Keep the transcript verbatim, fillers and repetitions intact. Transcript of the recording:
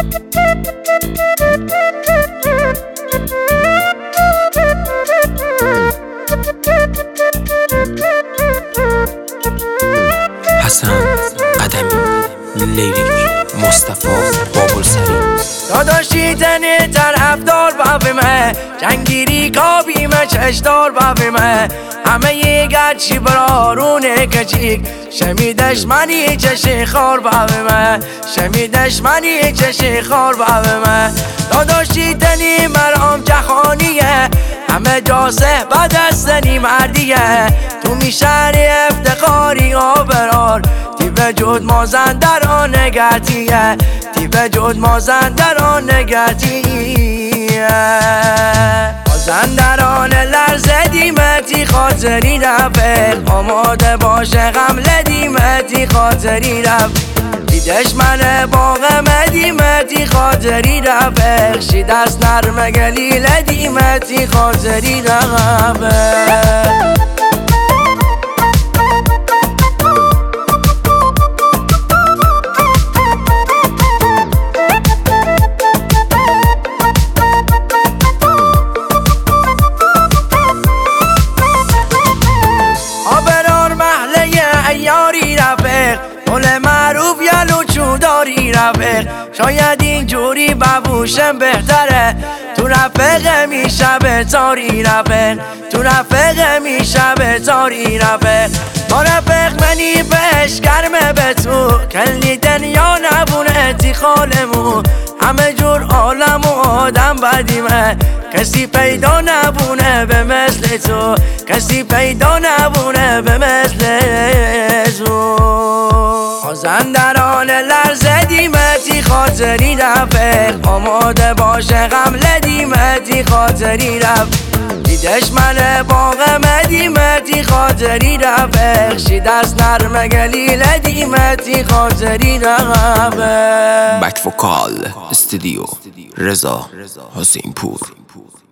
حسن قدمی، لیریک مصطفی بابلسری. داداشی تنی طرفدار بافیمه، جنگیری کابیمه چشدار بافیمه. همه یه گرچی برارونه کچیک، شمیدش منی چشی خار بافیمه، شمیدش منی چشی خار بافیمه. داداشی تنی مرام جهانیه، همه جاسه بعد از زنی مردیه. تو میشنی افتخاری آبرار، تی وجود مازندران نگتیه، تی وجود مازندران نگتیه. مازندران لرزه دیمتی خاطری رفت، آماده باشه غمله دیمتی خاطری رفت. دیدش من باغ مدیمتی خاطری رفت، شی دست نرم گلیل دیمتی خاطری رفت. آبرار محله ایاری رفت، گل معروف یلو چوداری رفق. شاید اینجوری ببوشم بهتره، تو رفق میشه به تاری رفق، تو رفق میشه به تاری رفق. با رفق منی بهش گرمه به تو، کلی دنیا نبونه تی خالمو. همه جور عالم و آدم بدیمه، کسی پیدا نبونه به مثل تو، کسی پیدا نبونه به مثل تو. مازندران لرزه دیمتی خاطری رفت، آماده باشه غمله دیمتی خاطری رفت. دیدش من باغ مدیمتی خاطری رفت، شی دست نرم گلیل دیمتی خاطری رفت. بک وکال استودیو رضا حسین پور.